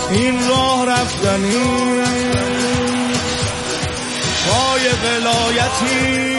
این راه رفتنی پای ولایتی.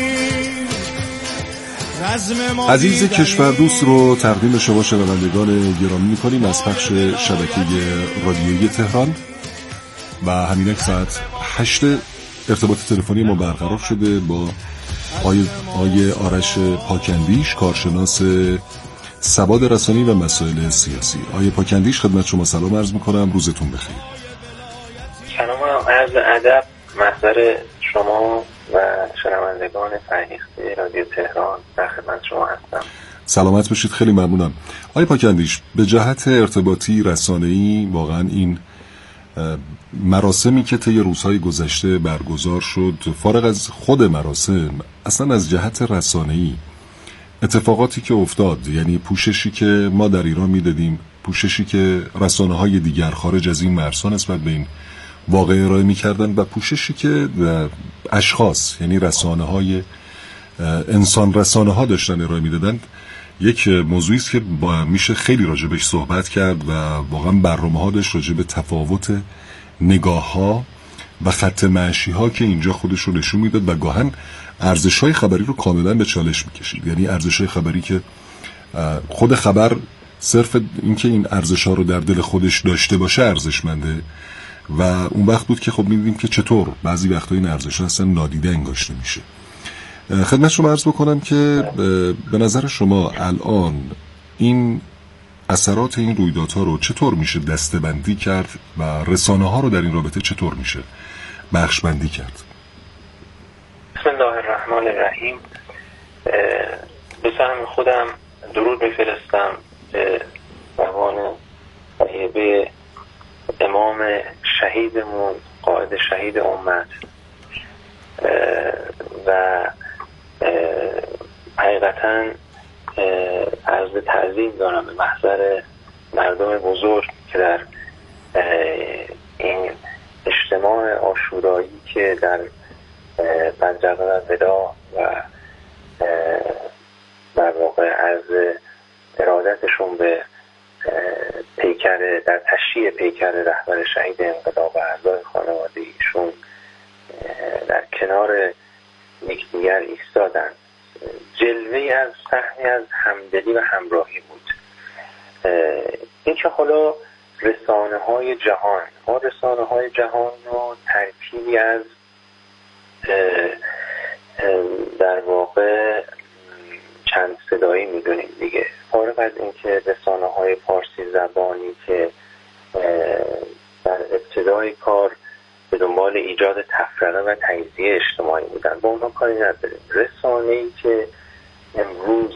عزیز کشور دوست رو تقدیم شما شنوندگان گرامی می‌کنیم از پخش شبکه رادیویی تهران و همینک ساعت 8 ارتباط تلفنی ما برقرار شده با آقای آرش پاکندیش، کارشناس سواد رسانی و مسائل سیاسی. آقای پاکندیش خدمت شما سلام عرض می‌کنم، روزتون بخیر. سلام عرض ادب محضر شما و شنوندگان فرهیخته رادیو تهران در خدمت شما هستم. سلامت باشید، خیلی ممنونم. آقای پاکندیش، به جهت ارتباطی رسانه‌ای واقعا این مراسمی که طی روزهای گذشته برگزار شد، فارغ از خود مراسم، اصلا از جهت رسانه‌ای اتفاقاتی که افتاد، یعنی پوششی که ما در ایران میدادیم، پوششی که رسانه‌های دیگر خارج از این مرزها نسبت به این واقعه ارائه می‌کردن و پوششی که اشخاص، یعنی رسانه‌های انسان رسانه‌ها داشتن ارائه میدادن، یک موضوعی است که میشه خیلی راجبش صحبت کرد و واقعا برنامه‌ها داشت راجب تفاوت نگاه‌ها و خط معشی‌ها که اینجا خودش رو نشون میداد و گاهن ارزش‌های خبری رو کاملا به چالش می‌کشید. یعنی ارزش‌های خبری که خود خبر صرف اینکه این ارزش‌ها رو در دل خودش داشته باشه ارزشمنده و اون وقت بود که خب می‌دیدیم که چطور بعضی وقتا این ارزش‌ها اصلا نادیده انگاشته میشه. خدمت شما عرض بکنم که به نظر شما الان این اثرات این رویدادها رو چطور میشه دسته‌بندی کرد و رسانه‌ها رو در این رابطه چطور میشه بخش‌بندی کرد؟ بسم الله الرحمن الرحیم. به سهم خودم درود میفرستم به روان طیبه امام شهیدمون، قائد شهید امت و حقیقتا عرض تعظیم دارم به محضر مردم بزرگ که در این اجتماع عاشورایی که در بندرگاه الوداع و در واقع عرض ارادتشون به پیکر، در تشییع پیکر رهبر شهید انقلاب و اعضای خانواده ایشون در کنار یکدیگر ایستادن، جلوه‌ای از صحنی از همدلی و همراهی بود. این که حالا رسانه‌های جهان، ما رسانه‌های جهان رو ترکیبی از در واقع چند صدایی می‌دونیم دیگه، فارغ از اینکه رسانه‌های فارسی زبانی که در ابتدای کار به دنبال ایجاد تفرقه و تجزیه اجتماعی بودن، با اونها کاری نداریم. رسانه‌ای که امروز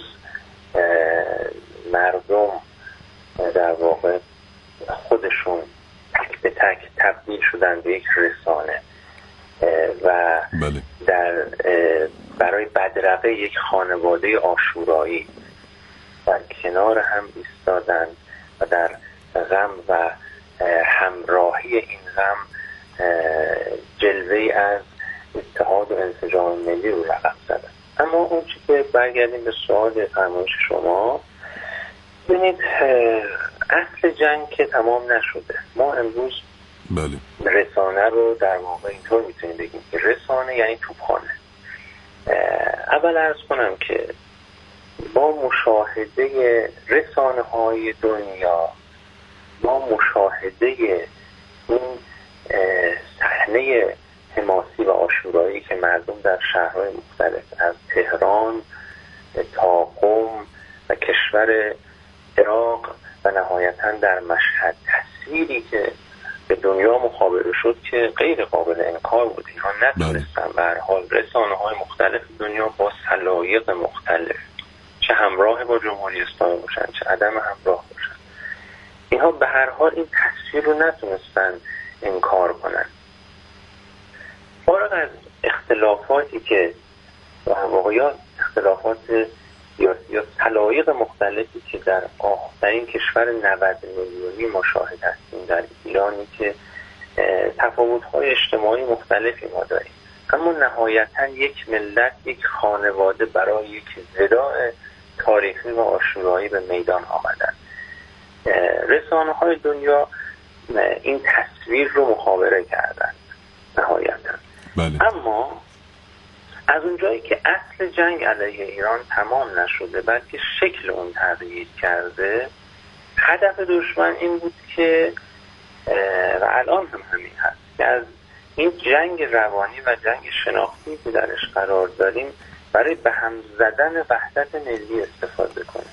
مردم در واقع خودشون تک به تک تبدیل شدن به یک رسانه و بله. در برای بدرقه یک خانواده عاشورایی در کنار هم ایستادن و در غم و همراهی این غم جلوه‌ای از اتحاد و انسجام ملی رو رقم زدن. اما اون چی که برگردیم به سوال فرمایش شما، ببینید اصل جنگ که تمام نشده. ما امروز بله. رسانه رو در واقع اینطور میتونیم بگیم که رسانه یعنی توپخانه. اول عرض کنم که با مشاهده رسانه های دنیا، با مشاهده این صحنه حماسی و عاشورایی که مردم در شهرهای مختلف از تهران تا قم و کشور عراق و نهایتاً در مشهد، تصویری که به دنیا مخابره شد که غیر قابل انکار بود. اینها نتونستن به هر حال رسانه‌های مختلف دنیا با سلایق مختلف، چه همراه با جمهوری اسلامی باشن چه عدم همراه باشن، اینها به هر حال این تصویر رو نتونستن انکار کنن. فارغ از اختلافاتی که در واقع یا اختلافات یا سلایق مختلفی که در این کشور 90 میلیونی مشاهد هستیم در ایرانی که تفاوت‌های اجتماعی مختلفی ما داریم، اما نهایتاً یک ملت، یک خانواده برای یک وداع تاریخی و عاشورایی به میدان آمدن. رسانه‌های دنیا این تصویر رو مخابره کردند نهایتا. بله. اما از اونجایی که اصل جنگ علیه ایران تمام نشده بلکه شکل اون تغییر کرده، هدف دشمن این بود که و الان هم همین هست که از این جنگ روانی و جنگ شناختی که درش قرار داریم برای به هم زدن وحدت ملی استفاده کنه.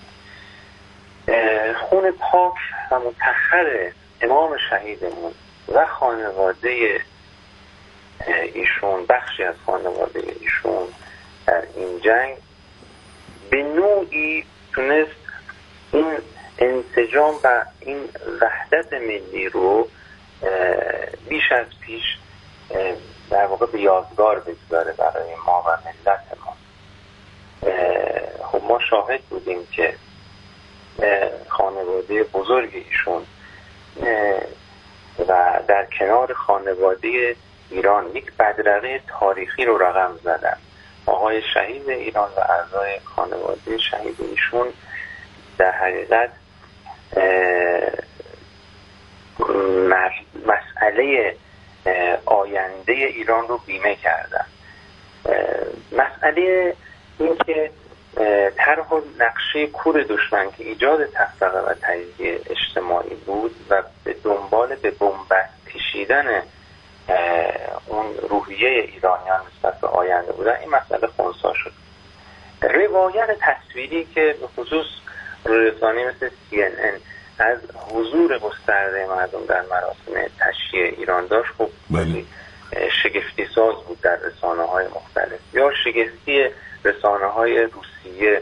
خون پاک و مطهر امام شهیدمون و خانواده ایشون، بخشی از خانواده ایشون در این جنگ به نوعی تونست این انسجام و این وحدت ملی رو بیش از پیش در واقع به یادگار بگذاره برای ما و ملت ما. خب ما شاهد بودیم که خانواده بزرگ ایشون و در کنار خانواده ایران یک بدرقه تاریخی رو رقم زدن. آقای شهید ایران و اعضای خانواده شهید ایشون در حقیقت مسئله آینده ایران رو بیمه کردن. مسئله این که طرح و نقشه کور دشمن که ایجاد تفرقه و تجزیه اجتماعی بود و به دنبال به بنبست کشیدن اون روحیه ایرانیان نسبت به آینده بودن، این مسئله خنثی شد. روایت تصویری که به خصوص رسانه‌ای مثل CNN از حضور گسترده مردم در مراسم تشییع ایران داشت، خب شگفتی ساز بود در رسانه‌های مختلف. یا شگفتی رسانه‌های روسیه،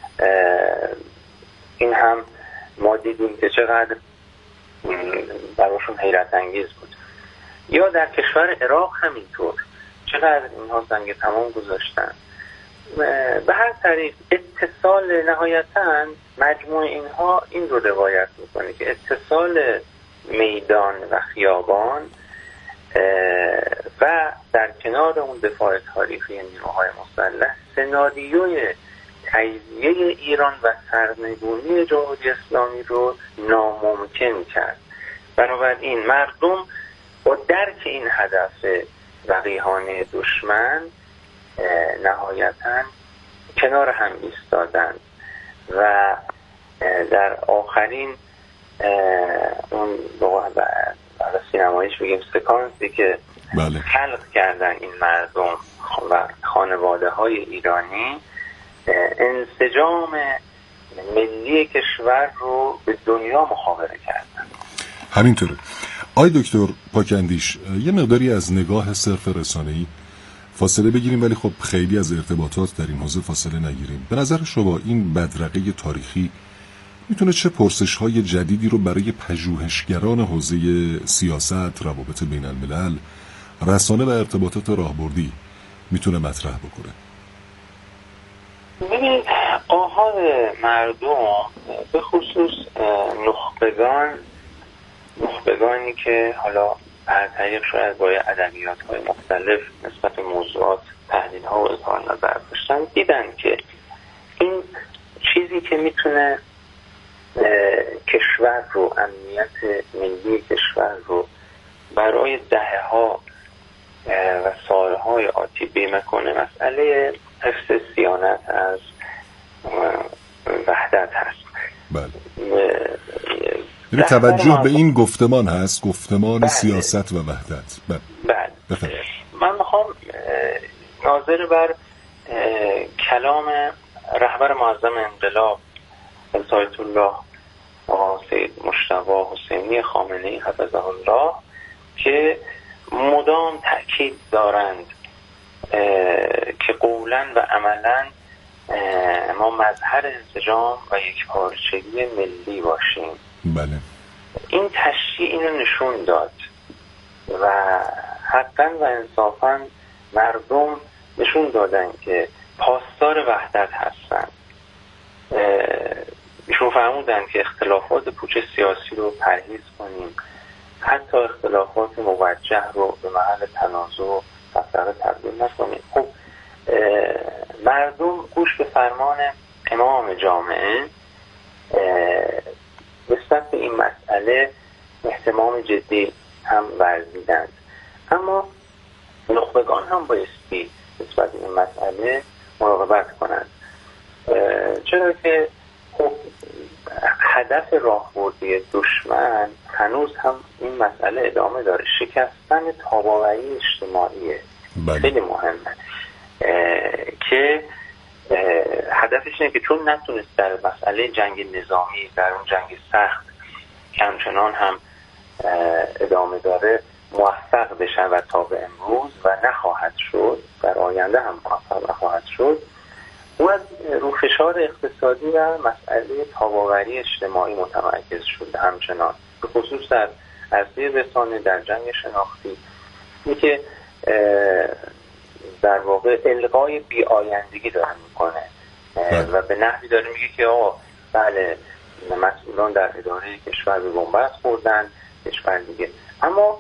این هم ما دیدیم که چقدر براشون حیرت انگیز بود. یا در کشور عراق همینطور چقدر اینها زنگ تمام گذاشتن. به هر طریق اتصال، نهایتاً مجموع اینها این رو روایت میکنه که اتصال میدان و خیابان و در کنار اون دفاع تاریخی نیروهای مسلح سناریوی تجزیه ایران و سرنگونی جمهوری اسلامی رو ناممکن کرد. بنابراین مردم با درک این هدف وقیحانه دشمن نهایتاً کنار هم ایستادند و در آخرین اون سینماییش بگیم سکانسی که خلق کردن این مردم و خانواده های ایرانی، انسجام ملی کشور رو به دنیا مخابره کردن. همینطوره. آی دکتر پاکندیش، یه مقداری از نگاه صرف رسانه‌ای فاصله بگیریم، ولی خب خیلی از ارتباطات در این حوزه فاصله نگیریم. به نظر شما این بدرقه تاریخی میتونه چه پرسش‌های جدیدی رو برای پژوهشگران حوزه سیاست، روابط بین الملل، رسانه و ارتباطات راهبردی میتونه مطرح بکنه؟ ببینید، آحال مردم به خصوص نخبگانی که حالا از طریق شاید با ادبیات‌های مختلف نسبت به موضوعات تحلیل‌ها و اظهار نظر داشتن، دیدن که این چیزی که میتونه کشور رو، امنیت ملی کشور رو برای دهه‌ها و سالهای آتی بیمه کنه، مسئله حفظ صیانت از وحدت هست. بله. یعنی توجه به این گفتمان هست، گفتمان سیاست و وحدت. بله. من میخوام ناظر بر کلام رهبر معظم انقلاب آیت الله سید مجتبی حسینی خامنه‌ای حفظه الله که مدام تأکید دارند که قولاً و عملاً ما مظهر انسجام و یکپارچگی ملی باشیم. بله. این تشریع اینو نشون داد و حقاً و انصافاً مردم نشون دادن که پاسدار وحدت هستن. ایشون فرمودن که اختلافات پوچ سیاسی رو پرهیز کنیم، حتی اختلافات موجه رو به محل تنازع و تفرقه تبدیل نکنیم. خب مردم گوش به فرمان امام جامعه نسبت به این مسئله اهتمام جدی هم ورزیدند. اما نخبگان هم بایستی نسبت به این مسئله مراقبت کنند، چرا که خب هدف راهبردی دشمن هنوز هم این مسئله ادامه داره، شکستن تاباوری اجتماعیه. خیلی مهمه که هدفش اینه که چون نتونست در مسئله جنگ نظامی، در اون جنگ سخت که همچنان هم ادامه داره موفق بشن تا به امروز و نخواهد شد، در آینده هم موفق نخواهد شد، او از رو فشار اقتصادی و مسئله تاباوری اجتماعی متمرکز شده، همچنان به خصوص در عرصه رسانه، در جنگ شناختی، این که در واقع القای بی‌آیندگی داره میکنه و به نحوی داره میگه که بله مسئولان در اداره کشور به بنبست خوردن، کشور دیگه. اما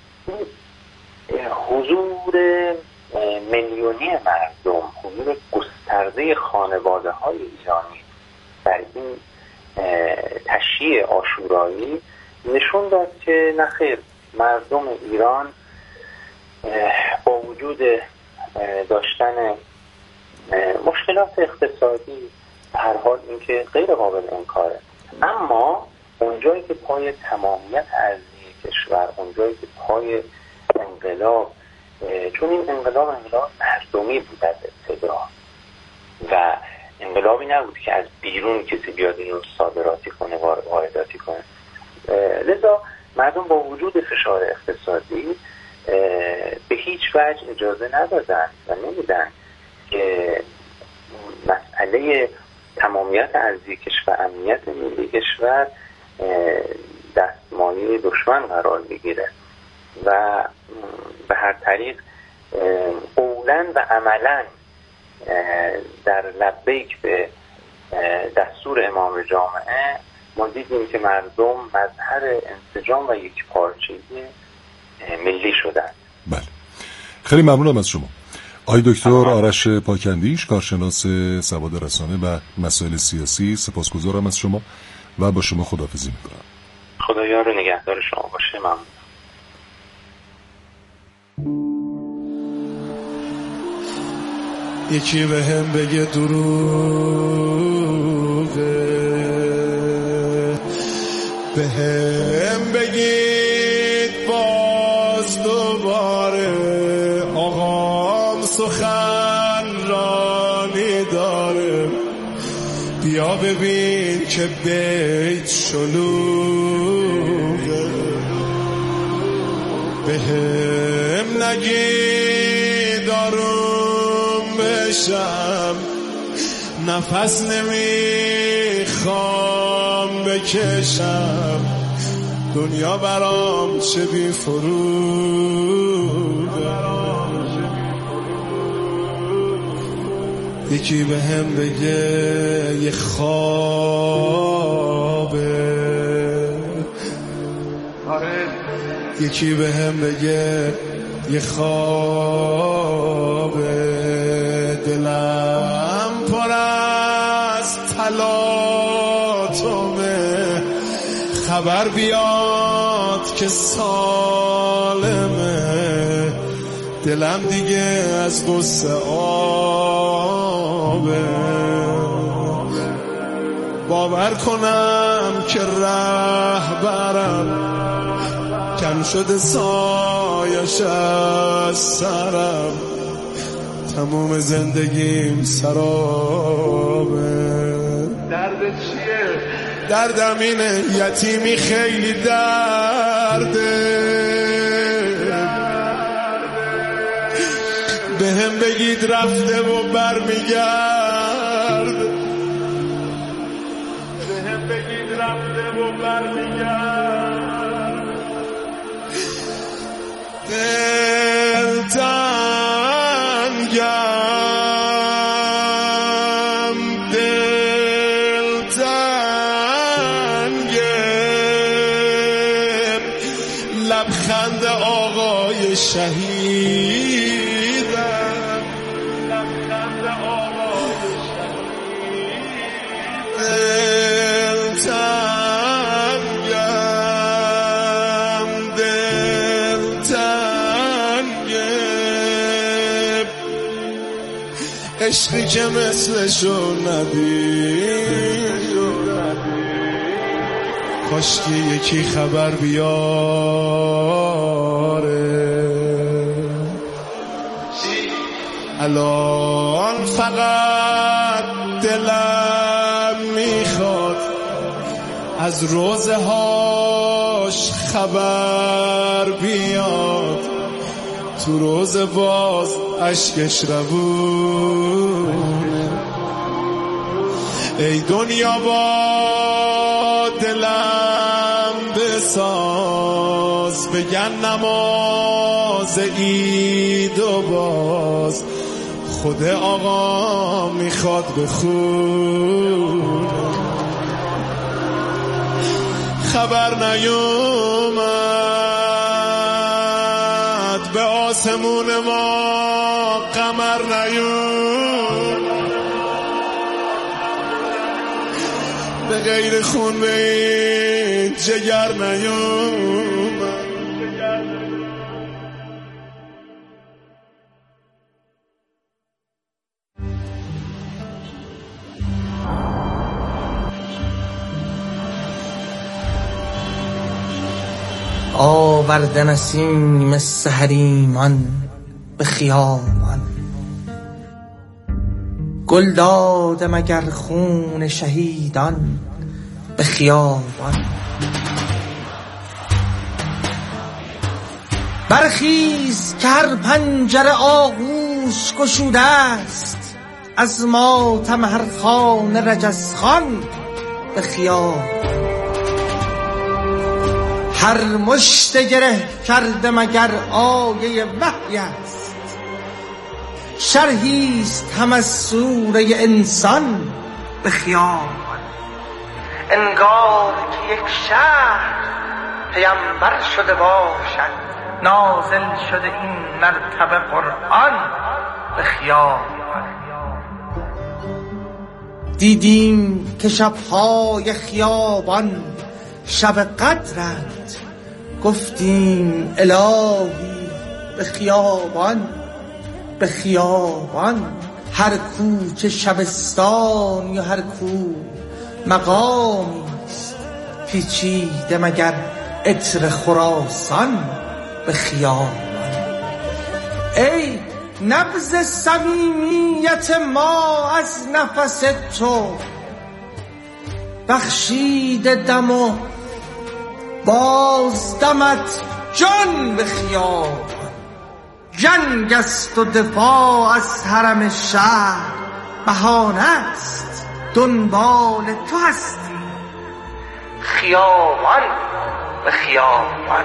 حضور میلیونی مردم، حضور گسترده خانواده های ایرانی در این تشییع عاشورایی نشون داد که نخیر، مردم ایران با وجود داشتن مشکلات اقتصادی به هر حال اینکه غیر قابل انکاره، اما اونجایی که پای تمامیت ارضی کشور، اونجایی که پای انقلاب، چون این انقلاب مردمی بود از ابتدا و انقلابی نبود که از بیرون کسی بیاد اینو صادراتی کنه، وارداتی کنه، لذا مردم با وجود فشار اقتصادی به هیچ وجه اجازه ندادن و نمیدن که مسئله تمامیت ارضی کشور، امنیت ملی کشور دستمایه دشمن قرار بگیره و به هر طریق قولاً و عملاً در لبیک به دستور امام جامعه ما دیدیم که مردم مظهر انسجام و یک پارچگی ملی شدند. بله، خیلی ممنونم از شما آقای دکتر آرش پاکندیش، کارشناس سواد رسانه و مسائل سیاسی. سپاسگزارم از شما و با شما خداحافظی میکنم. خدایا رو نگهدار شما باشه. ممنون. یکی به هم بگه دروغه، به هم بگید باز دوباره آقام سخنرانی داره، بیا ببین که بیت شلوغه، به هم نگید آروم بشم، نفس نمیخوام بکشم، دنیا برام چه بی فروغه. یکی به هم بگه یه خوابه، یکی به هم بگه یه خوابه، دلم پر از تلاطمه، خبر بیاد که سالمه، دلم دیگه از غصه آبه، باور کنم که رهبرم کم شده سایش از سرم، تموم زندگیم سرابه. درد چیه؟ دردم اینه یتیمی خیلی درده، به هم بگید رفته و برمیگرد، به هم بگید رفته و برمیگرد، دلتنگم دلتنگم، لبخند آقای شهیدم، لبخند آقای شهیدم، دلتنگم عشقی که مثلشو ندید، کاش که یکی خبر بیاره. الان فقط دلم میخواد از روزهاش خبر بیاد، تو روز باز اشکش روون. ای دنیا با دلم بساز، بگن نماز عید و باز خود آقا میخواد بخون. خبر نیومد به آسمون ما، قمر نیومد به غیر خون به این جگر نیومد. آورده نسیم سحریمان به خیابان، گل داده مگر خون شهیدان به خیابان. برخیز که هر پنجره آغوش گشوده است، از ماتم هر خانه رجزخوان به خیابان. هر مشت گره کرده مگر آیه وحی است، شرحیست هم از سوره انسان به خیابان. انگار که یک شهر پیامبر شده باشد، نازل شده این مرتبه قرآن به خیابان. دیدیم که شبهای خیابان شب قدرند، گفتیم الهی به خیابان به خیابان. هر کوچه شبستان یا هر کو مقامیست، پیچیده مگر عطر خراسان به خیابان. ای نبض صمیمیت ما از نفس تو، بخشیده دم و باز دمت جان به خیابان. جنگ است و دفاع از حرم شهر بهانه است، دنبال تو هستی خیابان به خیابان.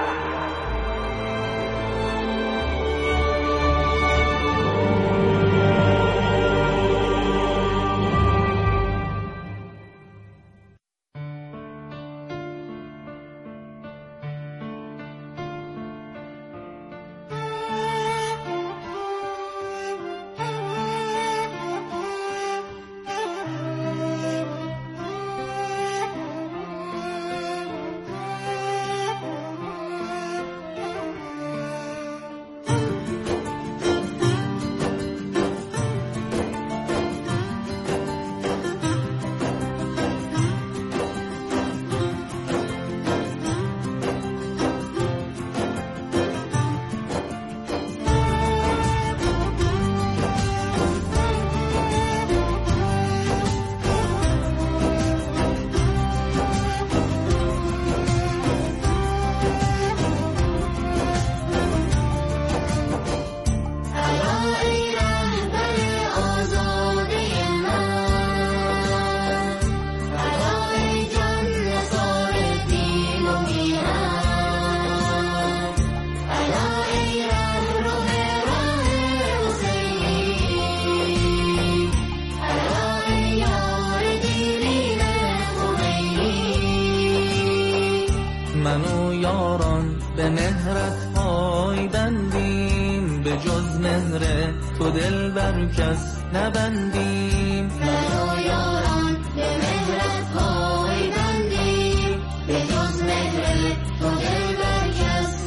به مهرت پای بندیم، به جز مهر تو دل بر کس نبندیم. من و یاران به مهرت پای بندیم، به جز مهر تو دل بر کس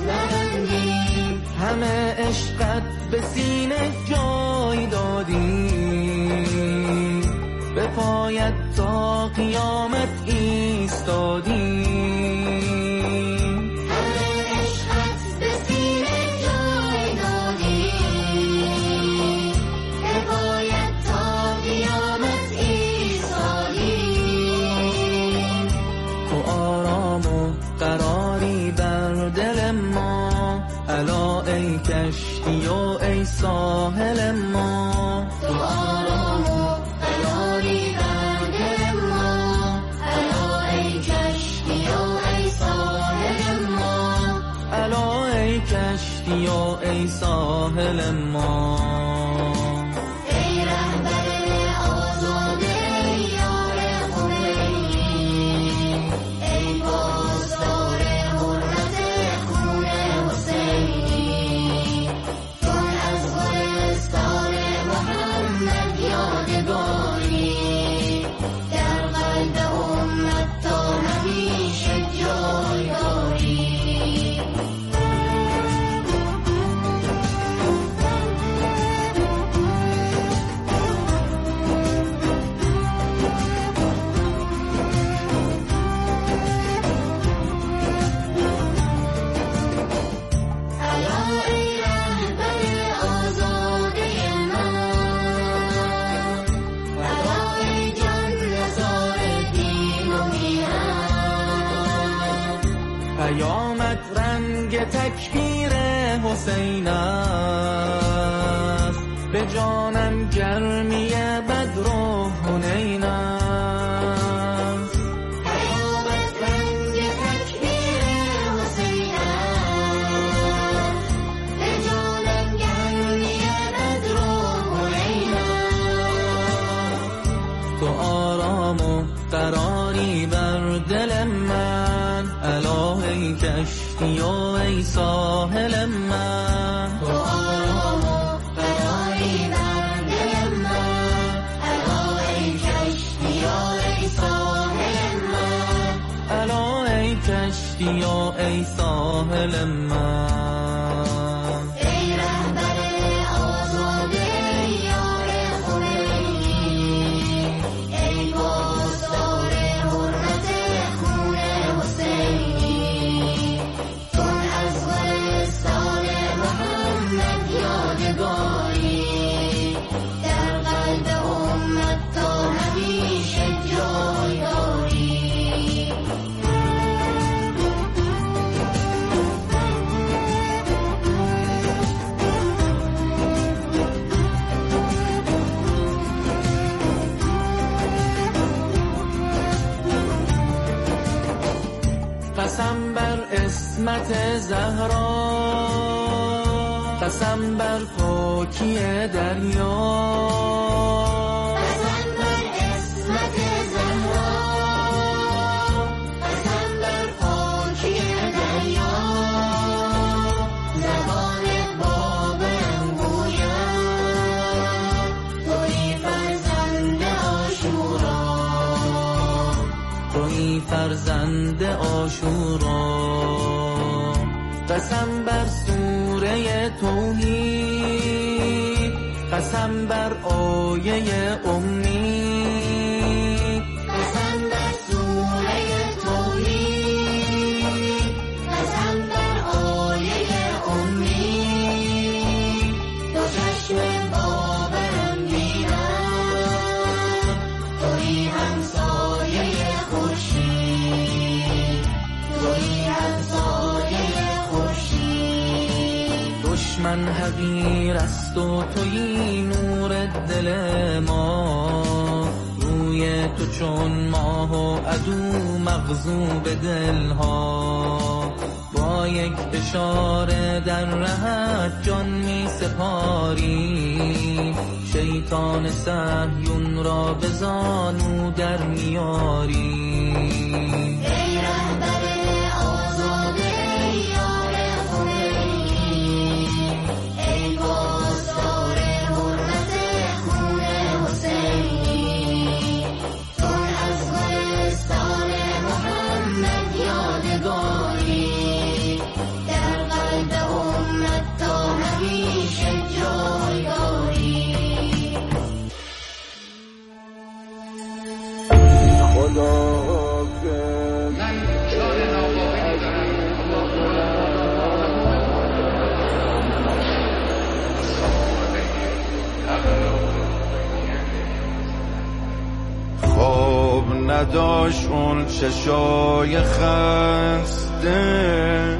نبندیم. همه عشقت به سینه جای دادیم، باید تا قیامت ایستادیم. همه عشقت به سینه جای دادیم، که باید تا قیامت ایستادیم. تو آرام و قراری بر دل ما، الا ای کشتی و ای ساحل ما. تو آرام و قراری بر دل ما، الا ای کشتی و ای ساحل ما. الا ای کشتی و ای ساحل ما. ای رهبر آزاده یار خمینی، ای پاسدار حرمت خون حسینی. چون از گلستان محمد یادگاری، در قلب امت تا همیشه جای داری. الا ای رهبر آزاده من، الا ای جان نثار دین و میهن. قیامت رنگ تکبیر حسین است، به جانم گرمی بدر و حنین است. قیامت رنگ تکبیر حسین است، به جانم گرمی بدر و حنین است. تو آرام و قراری بر دل من، الا ای کشتی و ای ساحل من. تو آرام و قراری بر دل من، الا ای کشتی و ای ساحل من. الا ای کشتی و ای ساحل من. ای رهبر آزاده یار خمینی، ای پاسدار حرمت خون حسینی. چون از گلستان محمد یادگاری، در قلب امت تا همیشه جای داری. قسم بر عصمت زهرا، قسم بر پاکی دریا. قسم بر عصمت زهرا، قسم بر پاکی دریا. زبان بابرم گوید، تویی فرزند عاشورا، تویی فرزند عاشورا. قسم بر سوره توحید، قسم بر آیه امید. قسم بر سوره توحید، قسم بر آیه امید. دو چشم بابرم دیدم، تویی همسایه خورشید، تویی همسایه خورشید. دشمن حقیر است و تویی نور دل ما، روی تو چون ماه و عدو مغضوب دلها. با یک اشاره در رهت جان می سپاری، شیطان صهیون را به زانو در میاری. ای رهبر آزاده یار خمینی، ای پاسدار حرمت خون حسینی. چون از گلستان محمد یادگاری، در قلب امت تا همیشه جای داری. نداشت اون چشای خسته،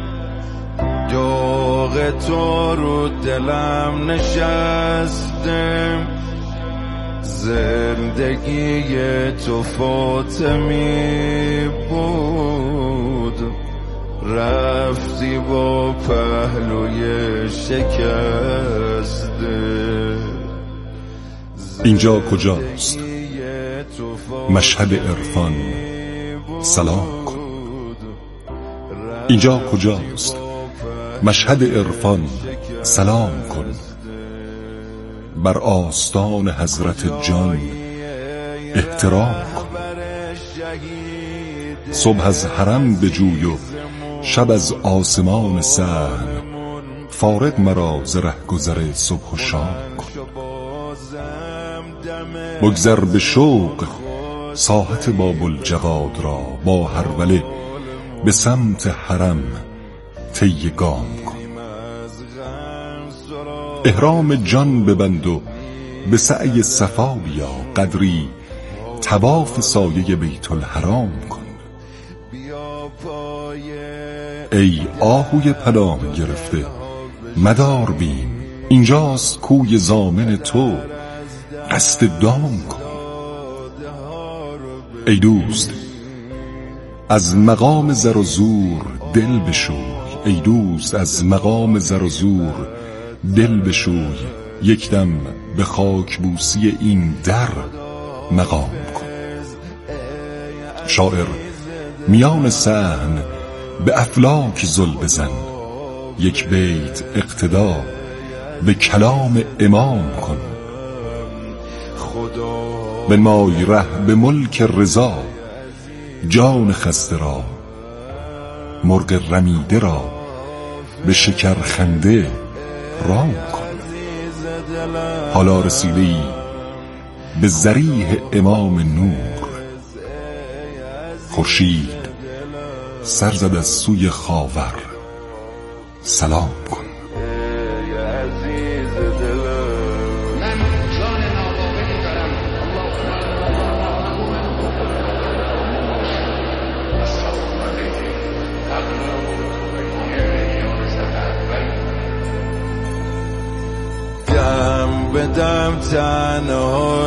داغ تو رو دلم نشسته، زندگی تو فاطمی بود، رفتی با پهلوی شکسته. اینجا کجاست؟ مشهد عرفان سلام کن. اینجا کجاست؟ مشهد عرفان سلام کن. بر آستان حضرت جان احترام کن. صبح از حرم بجوی و شب از آسمان صحن، فارغ مرا ز رهگذر صبح و شام کن. بگذر به شوق ساحت باب الجواد را، با هروله به سمت حرم طی گام کن. احرام جان ببند و به سعی صفا بیا، قدری طواف سایه بیت الحرام کن. ای آهوی پناه گرفته مدار بین، اینجاست کوی ضامن تو، قصد دام کن. ای دوست از مقام زر و زور دل بشوی، ای دوست از مقام زر و زور دل بشوی، یک دم به خاک بوسی این در مقام کن. شاعر میان صحن به افلاک زل بزن، یک بیت اقتدا به کلام امام کن. بنمای ره به ملک رضا، جان خسته را مرغ رمیده را به شکر خنده رام کن. حالا رسیده‌ای به ضریح امام نور، خورشید سر زد از سوی خاور سلام کن. دم به دم تنها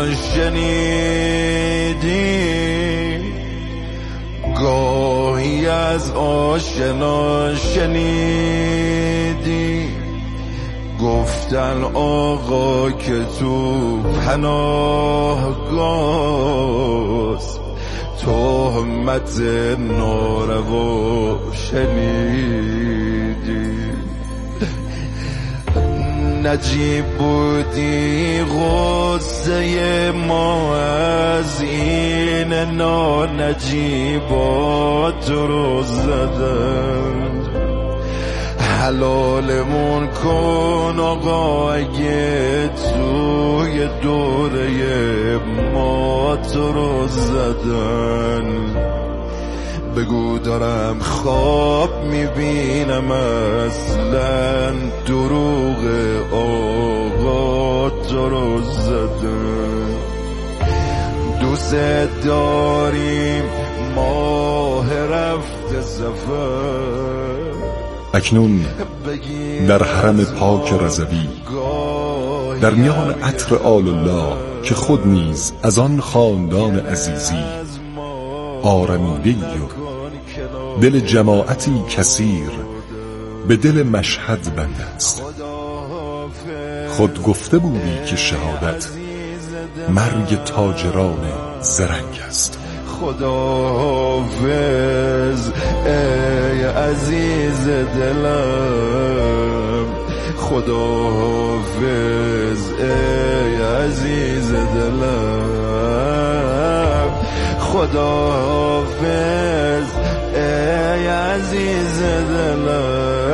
شنیدی، گاهی از آشنا شنیدی، گفتن آقا که تو پناهگاست، تهمت ناروا شنیدی. نجیب بودی غصه ما از این نانجیبات رو زدن، حلالمون کن آقا اگه توی دوره ما تو رو زدن. بگو دارم خواب میبینم اصلا دروغ آقا تو رو زدن. دوست داریم ماه رفت سفر، اکنون در حرم پاک رضوی در میان عطر آل الله که خود نیز از آن خاندان عزیزی آرمیده‌ای و دل جماعتی کثیر به دل مشهد بنده است. خود گفته بودی که شهادت مرگ تاجران زرنگ است. خداحافظ ای عزیز دلم، خداحافظ ای عزیز دلم، خداحافظ ای عزیز دلم.